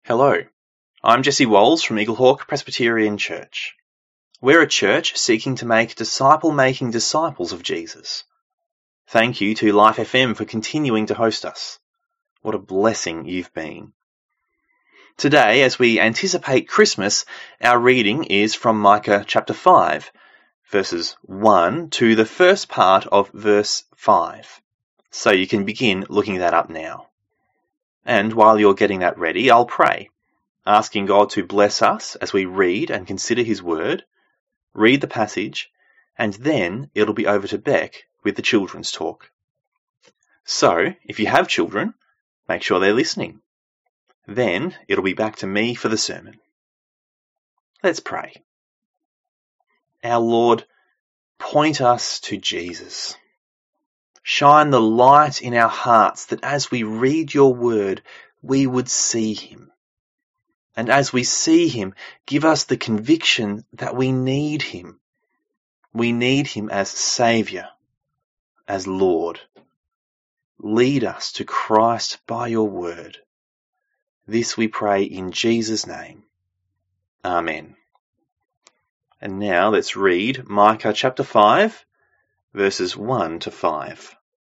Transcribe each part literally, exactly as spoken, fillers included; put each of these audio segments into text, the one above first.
Hello, I'm Jesse Walls from Eaglehawk Presbyterian Church. We're a church seeking to make disciple-making disciples of Jesus. Thank you to Life F M for continuing to host us. What a blessing you've been. Today, as we anticipate Christmas, our reading is from Micah chapter five, verses one to the first part of verse five. So you can begin looking that up now. And while you're getting that ready, I'll pray, asking God to bless us as we read and consider His Word, read the passage, and then it'll be over to Beck with the children's talk. So, if you have children, make sure they're listening. Then it'll be back to me for the sermon. Let's pray. Our Lord, point us to Jesus. Shine the light in our hearts that as we read your word, we would see him. And as we see him, give us the conviction that we need him. We need him as Saviour, as Lord. Lead us to Christ by your word. This we pray in Jesus' name. Amen. And now let's read Micah chapter five, verses one to five.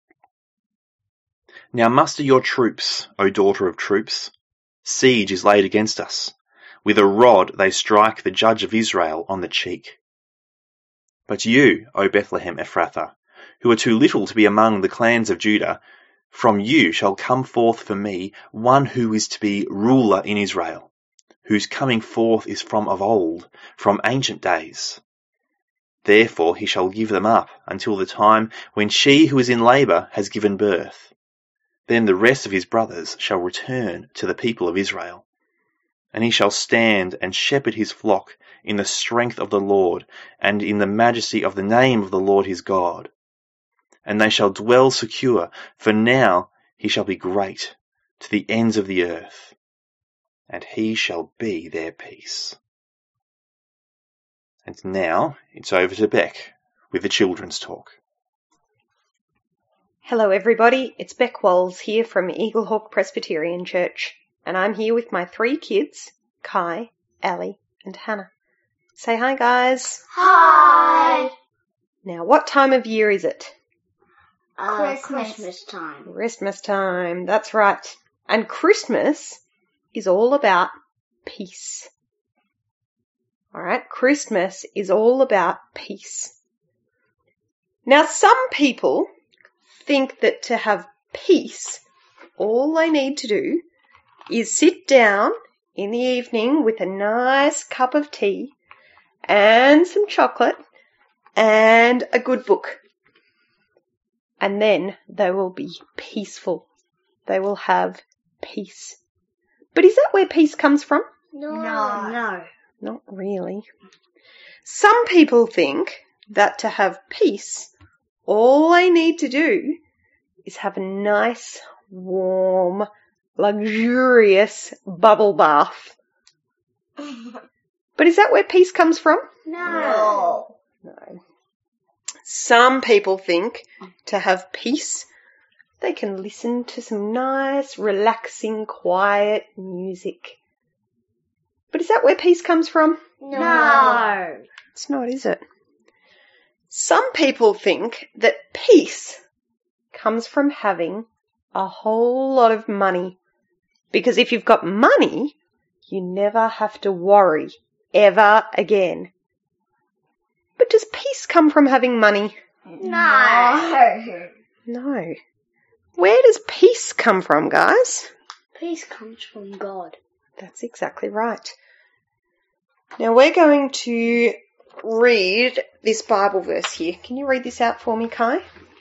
Now muster your troops, O daughter of troops. Siege is laid against us. With a rod they strike the judge of Israel on the cheek. But you, O Bethlehem Ephrathah, who are too little to be among the clans of Judah, from you shall come forth for me one who is to be ruler in Israel, whose coming forth is from of old, from ancient days. Therefore he shall give them up until the time when she who is in labour has given birth. Then the rest of his brothers shall return to the people of Israel. And he shall stand and shepherd his flock in the strength of the Lord, and in the majesty of the name of the Lord his God. And they shall dwell secure, for now he shall be great to the ends of the earth, and he shall be their peace. And now it's over to Beck with the children's talk. Hello everybody, it's Beck Walls here from Eaglehawk Presbyterian Church, and I'm here with my three kids, Kai, Ali, and Hannah. Say hi guys. Hi! Now what time of year is it? Uh, Christmas time. Christmas time, that's right. And Christmas is all about peace. Alright, Christmas is all about peace. Now some people think that to have peace, all they need to do is sit down in the evening with a nice cup of tea and some chocolate and a good book. And then they will be peaceful. They will have peace. But is that where peace comes from? No. No. No. Not really. Some people think that to have peace, all they need to do is have a nice, warm, luxurious bubble bath. But is that where peace comes from? No. No. Some people think to have peace, they can listen to some nice, relaxing, quiet music. But is that where peace comes from? No. It's not, is it? Some people think that peace comes from having a whole lot of money. Because if you've got money, you never have to worry ever again. But does peace come from having money? No. No. Where does peace come from, guys? Peace comes from God. That's exactly right. Now we're going to read this Bible verse here. Can you read this out for me, Kai?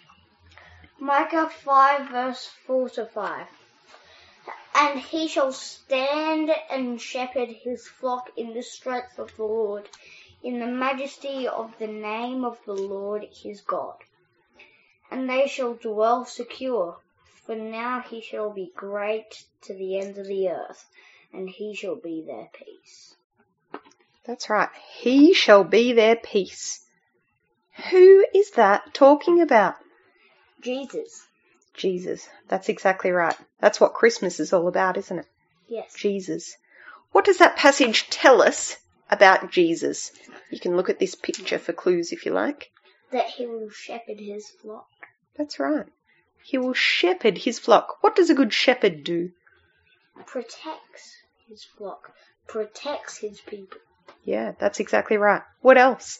Micah five verse four to five. And he shall stand and shepherd his flock in the strength of the Lord, in the majesty of the name of the Lord his God. And they shall dwell secure, for now he shall be great to the ends of the earth, and he shall be their peace. That's right. He shall be their peace. Who is that talking about? Jesus. Jesus. That's exactly right. That's what Christmas is all about, isn't it? Yes. Jesus. What does that passage tell us about Jesus? You can look at this picture for clues if you like. That he will shepherd his flock. That's right. He will shepherd his flock. What does a good shepherd do? Protects his flock. Protects his people. Yeah, that's exactly right. What else?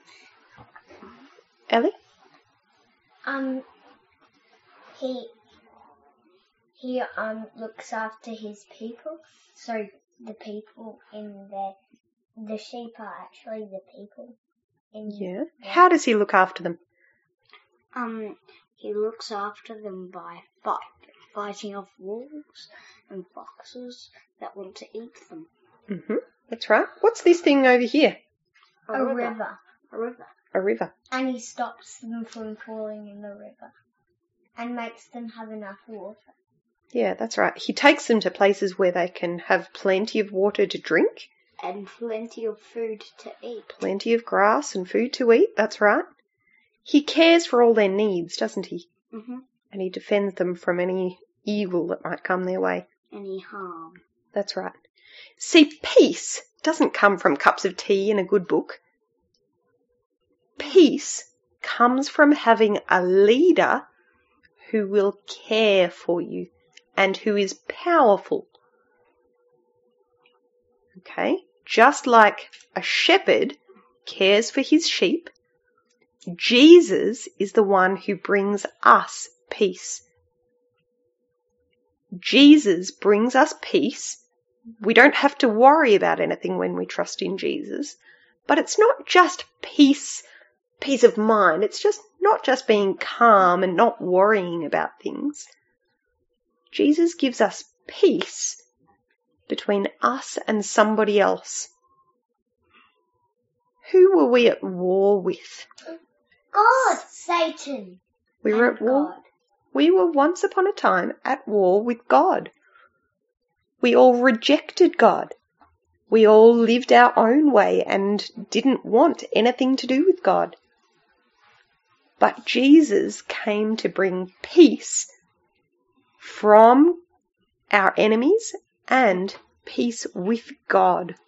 Ellie? Um, he he um looks after his people. So the people in the the sheep are actually the people. In Yeah. the, How does he look after them? Um, he looks after them by fight, fighting off wolves and foxes that want to eat them. Mm-hmm. That's right. What's this thing over here? A, a river. river. A river. A river. And he stops them from falling in the river and makes them have enough water. Yeah, that's right. He takes them to places where they can have plenty of water to drink, And plenty of food to eat. plenty of grass and food to eat. That's right. He cares for all their needs, doesn't he? Mm-hmm. And he defends them from any evil that might come their way. Any harm. That's right. See, peace doesn't come from cups of tea and a good book. Peace comes from having a leader who will care for you and who is powerful. Okay? Just like a shepherd cares for his sheep, Jesus is the one who brings us peace. Jesus brings us peace. We don't have to worry about anything when we trust in Jesus. But it's not just peace, peace of mind. It's just not just being calm and not worrying about things. Jesus gives us peace between us and somebody else. Who were we at war with? God, Satan. We were and at war. God. We were once upon a time at war with God. We all rejected God. We all lived our own way and didn't want anything to do with God. But Jesus came to bring peace from our enemies and peace with God.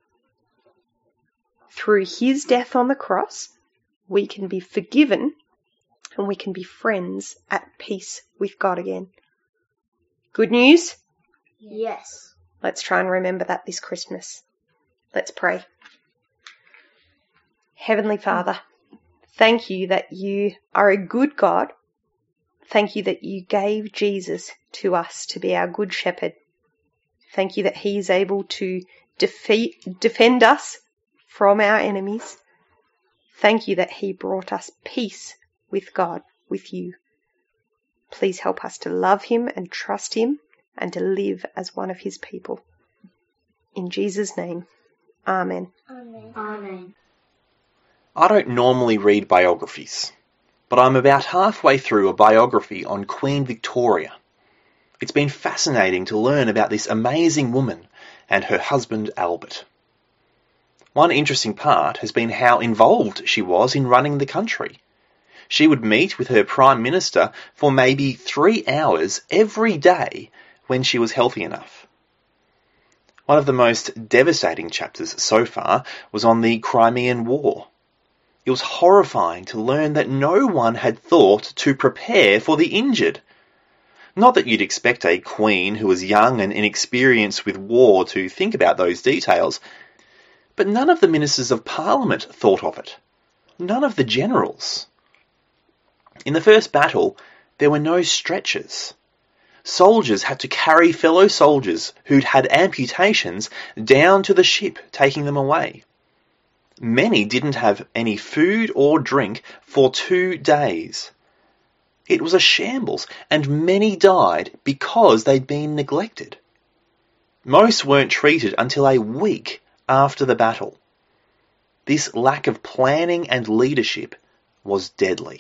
Through his death on the cross, we can be forgiven and we can be friends at peace with God again. Good news? Yes. Let's try and remember that this Christmas. Let's pray. Heavenly Father, thank you that you are a good God. Thank you that you gave Jesus to us to be our good shepherd. Thank you that he is able to defeat, defend us from our enemies. Thank you that he brought us peace with God, with you. Please help us to love him and trust him and to live as one of his people. In Jesus' name, Amen. Amen. Amen. I don't normally read biographies, but I'm about halfway through a biography on Queen Victoria. It's been fascinating to learn about this amazing woman and her husband Albert. One interesting part has been how involved she was in running the country. She would meet with her Prime Minister for maybe three hours every day when she was healthy enough. One of the most devastating chapters so far was on the Crimean War. It was horrifying to learn that no one had thought to prepare for the injured. Not that you'd expect a queen who was young and inexperienced with war to think about those details, but none of the ministers of Parliament thought of it. None of the generals. In the first battle, there were no stretchers. Soldiers had to carry fellow soldiers who'd had amputations down to the ship, taking them away. Many didn't have any food or drink for two days. It was a shambles, and many died because they'd been neglected. Most weren't treated until a week after the battle. This lack of planning and leadership was deadly.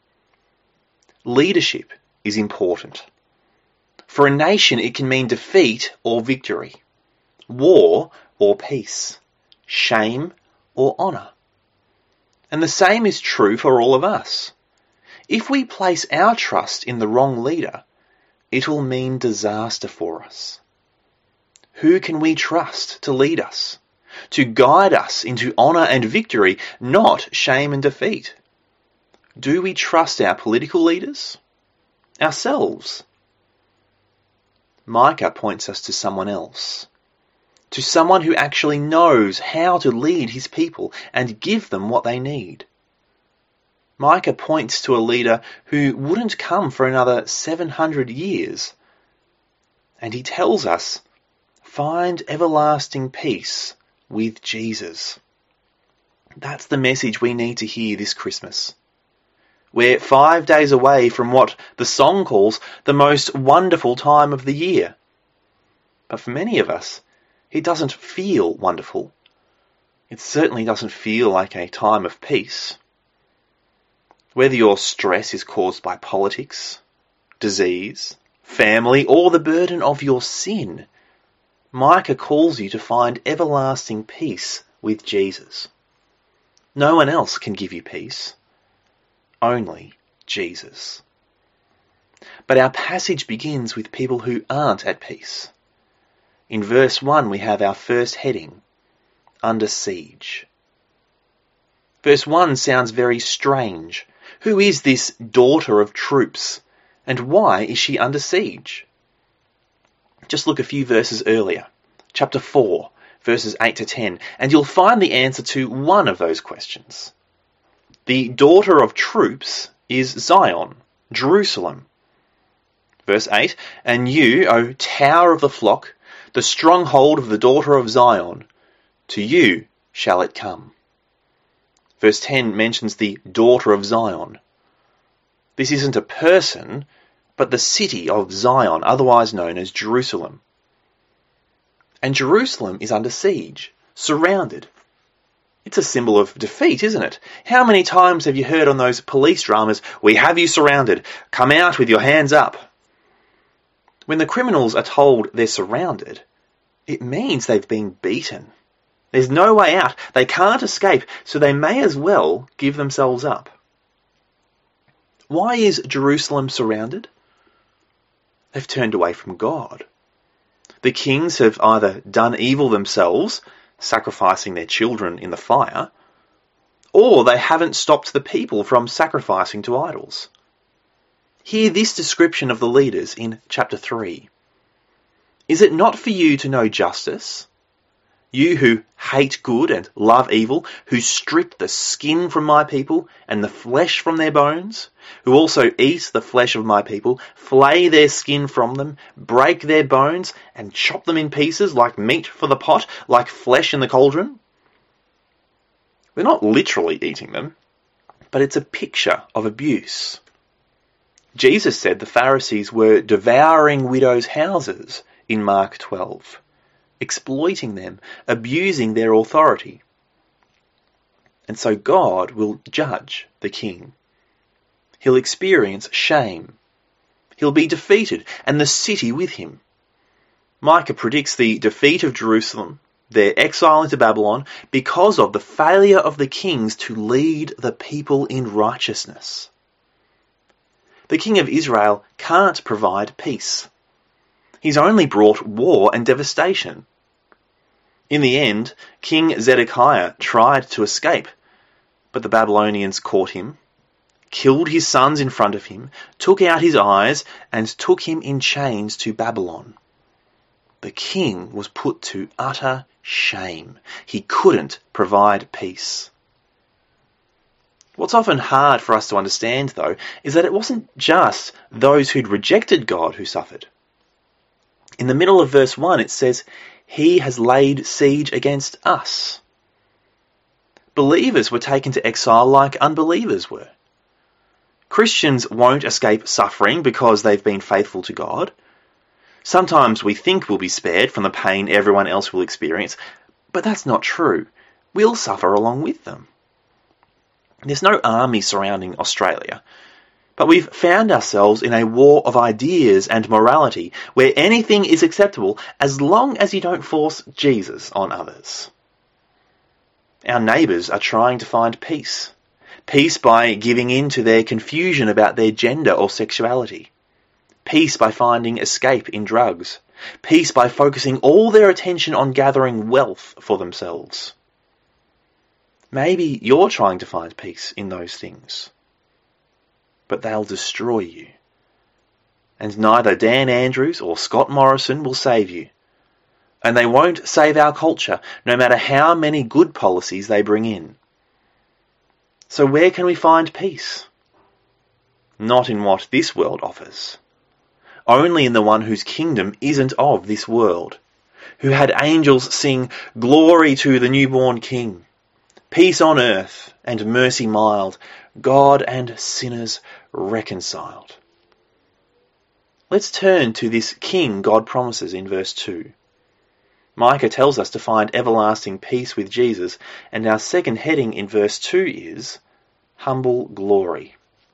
Leadership is important. For a nation, it can mean defeat or victory, war or peace, shame or honour. And the same is true for all of us. If we place our trust in the wrong leader, it will mean disaster for us. Who can we trust to lead us, to guide us into honour and victory, not shame and defeat? Do we trust our political leaders? Ourselves? Micah points us to someone else, to someone who actually knows how to lead his people and give them what they need. Micah points to a leader who wouldn't come for another seven hundred years. And he tells us, find everlasting peace with Jesus. That's the message we need to hear this Christmas. We're five days away from what the song calls the most wonderful time of the year. But for many of us, it doesn't feel wonderful. It certainly doesn't feel like a time of peace. Whether your stress is caused by politics, disease, family, or the burden of your sin, Micah calls you to find everlasting peace with Jesus. No one else can give you peace. Only Jesus. But our passage begins with people who aren't at peace. In verse one we have our first heading, under siege. Verse one sounds very strange. Who is this daughter of troops, and why is she under siege? Just look a few verses earlier, chapter four, verses eight to ten, and you'll find the answer to one of those questions. The daughter of troops is Zion, Jerusalem. Verse eight, and you, O tower of the flock, the stronghold of the daughter of Zion, to you shall it come. Verse ten mentions the daughter of Zion. This isn't a person, but the city of Zion, otherwise known as Jerusalem. And Jerusalem is under siege, surrounded. It's a symbol of defeat, isn't it? How many times have you heard on those police dramas, we have you surrounded, come out with your hands up? When the criminals are told they're surrounded, it means they've been beaten. There's no way out. They can't escape, so they may as well give themselves up. Why is Jerusalem surrounded? They've turned away from God. The kings have either done evil themselves, sacrificing their children in the fire, or they haven't stopped the people from sacrificing to idols. Hear this description of the leaders in chapter three. Is it not for you to know justice? You who hate good and love evil, who strip the skin from my people and the flesh from their bones, who also eat the flesh of my people, flay their skin from them, break their bones, and chop them in pieces like meat for the pot, like flesh in the cauldron? We're not literally eating them, but it's a picture of abuse. Jesus said the Pharisees were devouring widows' houses in Mark twelve. Exploiting them, abusing their authority. And so God will judge the king. He'll experience shame. He'll be defeated, and the city with him. Micah predicts the defeat of Jerusalem, their exile into Babylon, because of the failure of the kings to lead the people in righteousness. The king of Israel can't provide peace. He's only brought war and devastation. In the end, King Zedekiah tried to escape, but the Babylonians caught him, killed his sons in front of him, took out his eyes, and took him in chains to Babylon. The king was put to utter shame. He couldn't provide peace. What's often hard for us to understand, though, is that it wasn't just those who'd rejected God who suffered. In the middle of verse one, it says, He has laid siege against us. Believers were taken to exile like unbelievers were. Christians won't escape suffering because they've been faithful to God. Sometimes we think we'll be spared from the pain everyone else will experience, but that's not true. We'll suffer along with them. There's no army surrounding Australia. But we've found ourselves in a war of ideas and morality where anything is acceptable as long as you don't force Jesus on others. Our neighbours are trying to find peace. Peace by giving in to their confusion about their gender or sexuality. Peace by finding escape in drugs. peace by focusing all their attention on gathering wealth for themselves. Maybe you're trying to find peace in those things, but they'll destroy you. And neither Dan Andrews or Scott Morrison will save you. And they won't save our culture, no matter how many good policies they bring in. So where can we find peace? Not in what this world offers. Only in the one whose kingdom isn't of this world, who had angels sing, "Glory to the newborn King, peace on earth and mercy mild, God and sinners reconciled." Let's turn to this King God promises in verse two. Micah tells us to find everlasting peace with Jesus, and our second heading in verse two is humble glory.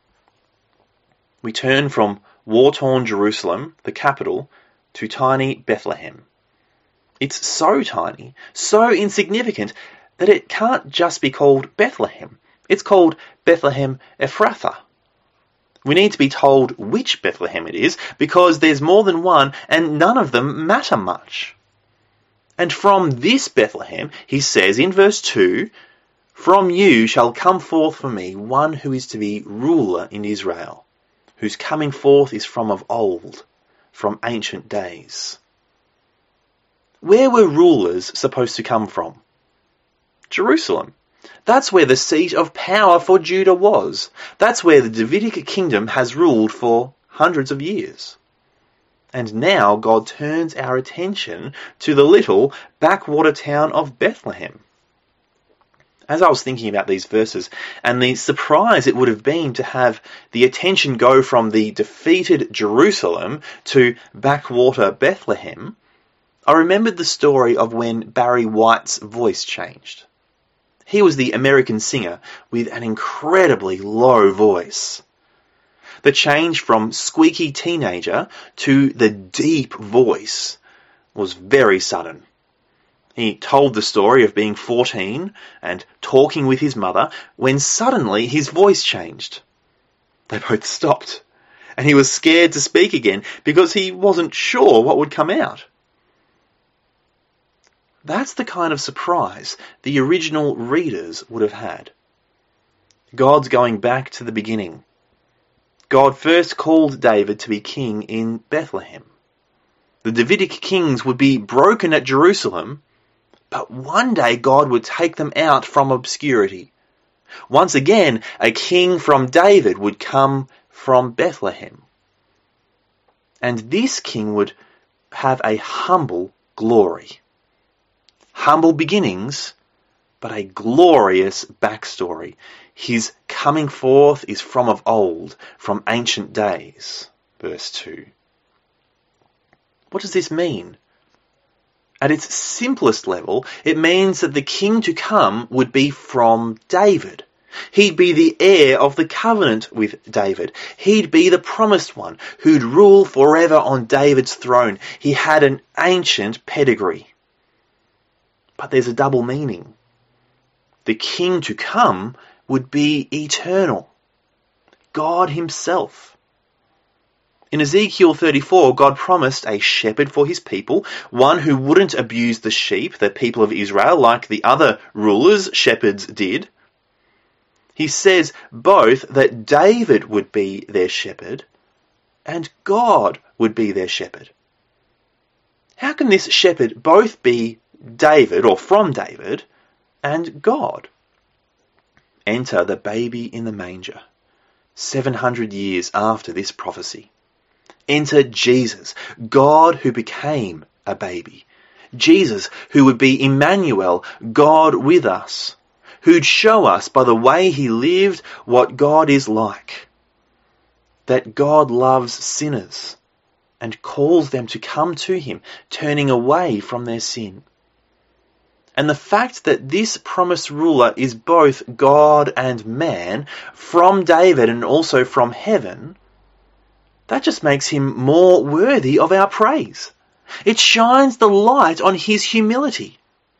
We turn from war-torn Jerusalem, the capital, to tiny Bethlehem. It's so tiny, so insignificant, that it can't just be called Bethlehem. It's called Bethlehem Ephrathah. We need to be told which Bethlehem it is, because there's more than one, and none of them matter much. And from this Bethlehem, he says in verse two, "From you shall come forth for me one who is to be ruler in Israel, whose coming forth is from of old, from ancient days." Where were rulers supposed to come from? Jerusalem. That's where the seat of power for Judah was. That's where the Davidic kingdom has ruled for hundreds of years. And now God turns our attention to the little backwater town of Bethlehem. As I was thinking about these verses and the surprise it would have been to have the attention go from the defeated Jerusalem to backwater Bethlehem, I remembered the story of when Barry White's voice changed. He was the American singer with an incredibly low voice. The change from squeaky teenager to the deep voice was very sudden. He told the story of being fourteen and talking with his mother when suddenly his voice changed. They both stopped, and he was scared to speak again because he wasn't sure what would come out. That's the kind of surprise the original readers would have had. God's going back to the beginning. God first called David to be king in Bethlehem. The Davidic kings would be broken at Jerusalem, but one day God would take them out from obscurity. Once again, a king from David would come from Bethlehem. And this king would have a humble glory. Humble beginnings, but a glorious backstory. His coming forth is from of old, from ancient days. Verse two. What does this mean? At its simplest level, it means that the king to come would be from David. He'd be the heir of the covenant with David. He'd be the promised one who'd rule forever on David's throne. He had an ancient pedigree. But there's a double meaning. The king to come would be eternal. God himself. In Ezekiel thirty-four, God promised a shepherd for his people, one who wouldn't abuse the sheep, the people of Israel, like the other rulers, shepherds, did. He says both that David would be their shepherd and God would be their shepherd. How can this shepherd both be David, or from David, and God? Enter the baby in the manger, seven hundred years after this prophecy. Enter Jesus, God who became a baby. Jesus who would be Emmanuel, God with us, who'd show us by the way he lived what God is like. That God loves sinners and calls them to come to him, turning away from their sin. And the fact that this promised ruler is both God and man, from David and also from heaven, that just makes him more worthy of our praise. It shines the light on his humility.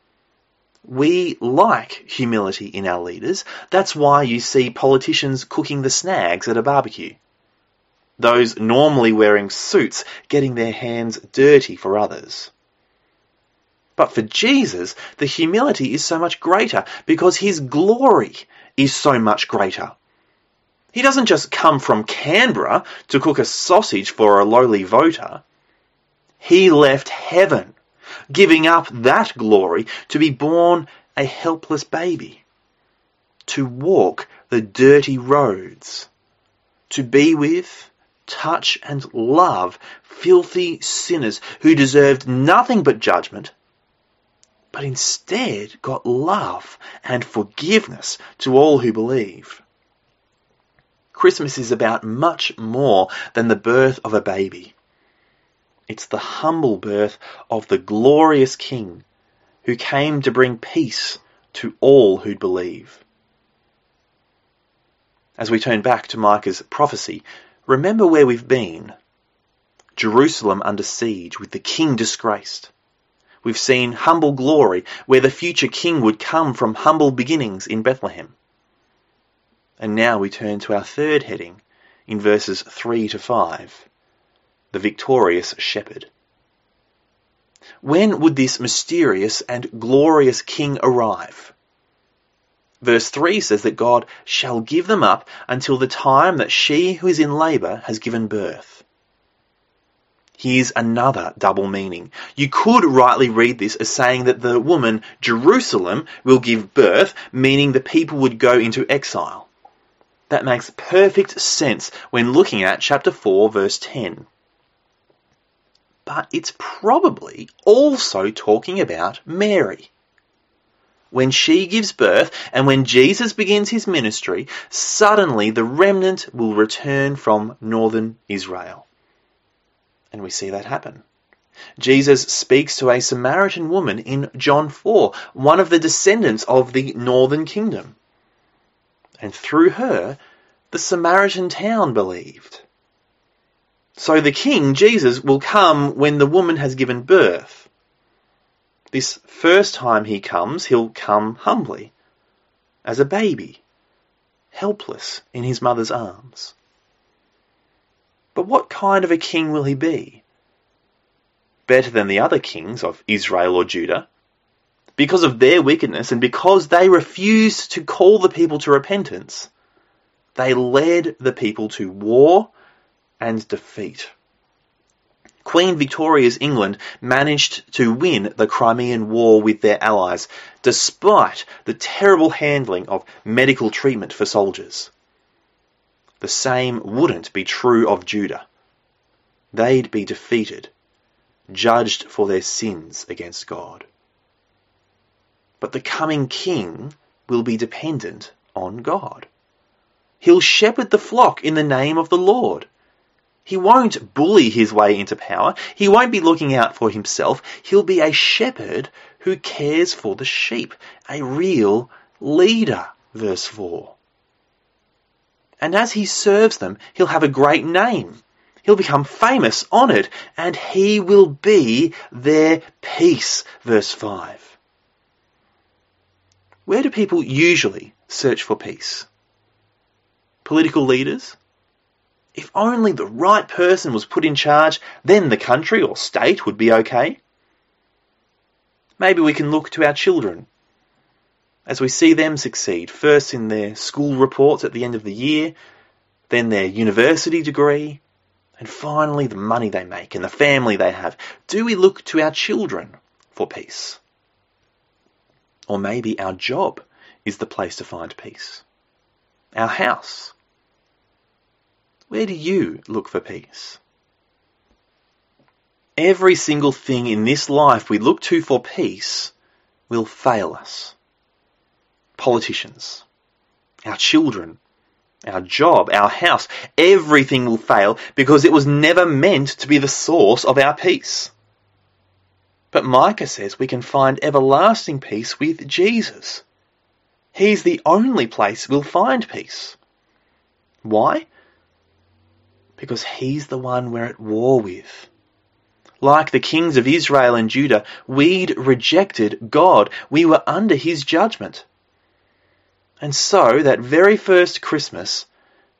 We like humility in our leaders. That's why you see politicians cooking the snags at a barbecue. those normally wearing suits getting their hands dirty for others. But for Jesus, the humility is so much greater because his glory is so much greater. He doesn't just come from Canberra to cook a sausage for a lowly voter. He left heaven, giving up that glory to be born a helpless baby, to walk the dirty roads, to be with, touch and love filthy sinners who deserved nothing but judgment, but instead got love and forgiveness to all who believe. Christmas is about much more than the birth of a baby. It's the humble birth of the glorious King who came to bring peace to all who believe. As we turn back to Micah's prophecy, remember where we've been. Jerusalem under siege with the king disgraced. We've seen humble glory where the future king would come from humble beginnings in Bethlehem. And now we turn to our third heading in verses three to five, the victorious shepherd. When would this mysterious and glorious king arrive? Verse three says that God shall give them up until the time that she who is in labour has given birth. Here's another double meaning. You could rightly read this as saying that the woman Jerusalem will give birth, meaning the people would go into exile. That makes perfect sense when looking at chapter four, verse ten. But it's probably also talking about Mary. When she gives birth and when Jesus begins his ministry, suddenly the remnant will return from northern Israel. And we see that happen. Jesus speaks to a Samaritan woman in John four, one of the descendants of the northern kingdom. And through her, the Samaritan town believed. So the king, Jesus, will come when the woman has given birth. This first time he comes, he'll come humbly, as a baby, helpless in his mother's arms. But what kind of a king will he be? Better than the other kings of Israel or Judah. Because of their wickedness and because they refused to call the people to repentance, they led the people to war and defeat. Queen Victoria's England managed to win the Crimean War with their allies, despite the terrible handling of medical treatment for soldiers. The same wouldn't be true of Judah. They'd be defeated, judged for their sins against God. But the coming king will be dependent on God. He'll shepherd the flock in the name of the Lord. He won't bully his way into power. He won't be looking out for himself. He'll be a shepherd who cares for the sheep, a real leader, verse four. And as he serves them, he'll have a great name. He'll become famous, honoured, and he will be their peace, verse five. Where do people usually search for peace? Political leaders? If only the right person was put in charge, then the country or state would be okay. Maybe we can look to our children as we see them succeed, first in their school reports at the end of the year, then their university degree, and finally the money they make and the family they have. Do we look to our children for peace? Or maybe our job is the place to find peace. Our house. Where do you look for peace? Every single thing in this life we look to for peace will fail us. Politicians, our children, our job, our house, everything will fail because it was never meant to be the source of our peace. But Micah says we can find everlasting peace with Jesus. He's the only place we'll find peace. Why? Because he's the one we're at war with. Like the kings of Israel and Judah, we'd rejected God. We were under his judgment. And so, that very first Christmas,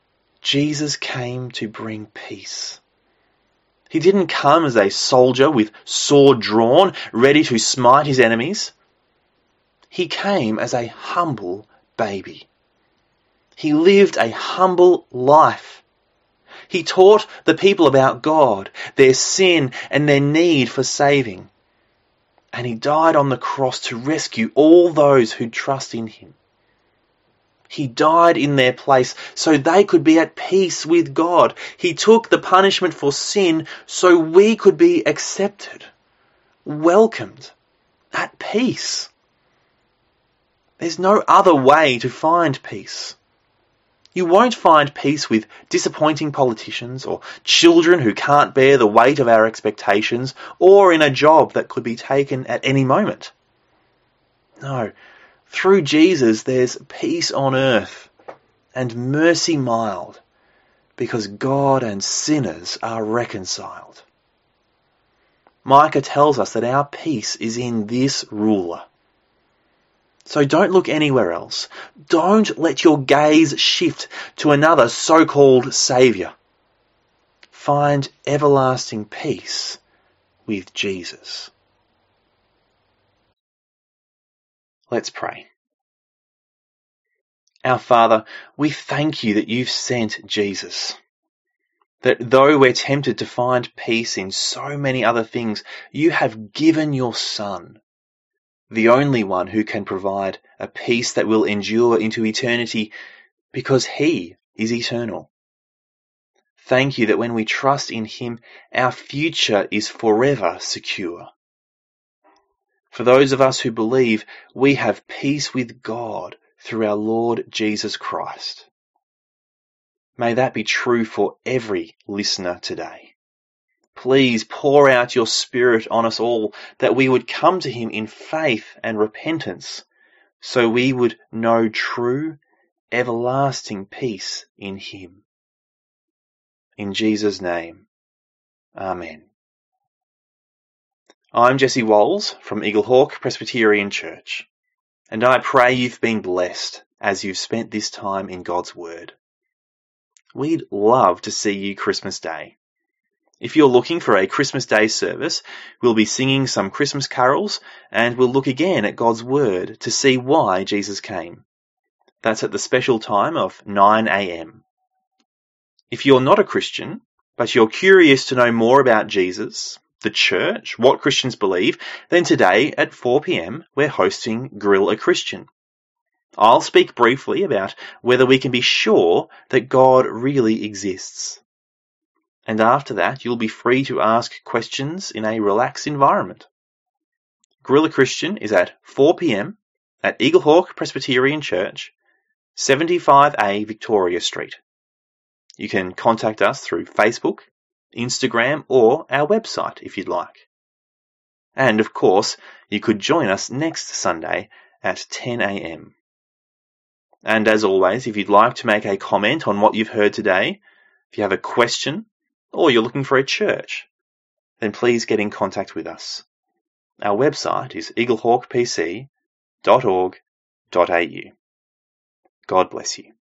Jesus came to bring peace. He didn't come as a soldier with sword drawn, ready to smite his enemies. He came as a humble baby. He lived a humble life. He taught the people about God, their sin, and their need for saving. And he died on the cross to rescue all those who trust in him. He died in their place so they could be at peace with God. He took the punishment for sin so we could be accepted, welcomed, at peace. There's no other way to find peace. You won't find peace with disappointing politicians or children who can't bear the weight of our expectations or in a job that could be taken at any moment. No, through Jesus there's peace on earth and mercy mild because God and sinners are reconciled. Micah tells us that our peace is in this ruler. So don't look anywhere else. Don't let your gaze shift to another so-called saviour. Find everlasting peace with Jesus. Let's pray. Our Father, we thank you that you've sent Jesus. That though we're tempted to find peace in so many other things, you have given your Son, the only one who can provide a peace that will endure into eternity because he is eternal. Thank you that when we trust in him, our future is forever secure. For those of us who believe, we have peace with God through our Lord Jesus Christ. May that be true for every listener today. Please pour out your Spirit on us all, that we would come to him in faith and repentance, so we would know true, everlasting peace in him. In Jesus' name, Amen. I'm Jesse Walls from Eaglehawk Presbyterian Church, and I pray you've been blessed as you've spent this time in God's Word. We'd love to see you Christmas Day. If you're looking for a Christmas Day service, we'll be singing some Christmas carols and we'll look again at God's Word to see why Jesus came. That's at the special time of nine a.m. If you're not a Christian, but you're curious to know more about Jesus, the church, what Christians believe, then today at four p.m. we're hosting Grill a Christian. I'll speak briefly about whether we can be sure that God really exists. And after that, you'll be free to ask questions in a relaxed environment. Grill a Christian is at four p.m. at Eaglehawk Presbyterian Church, seventy-five A Victoria Street. You can contact us through Facebook, Instagram, or our website if you'd like. And of course, you could join us next Sunday at ten a.m. And as always, if you'd like to make a comment on what you've heard today, if you have a question, or you're looking for a church, then please get in contact with us. Our website is eaglehawk p c dot org dot a u. God bless you.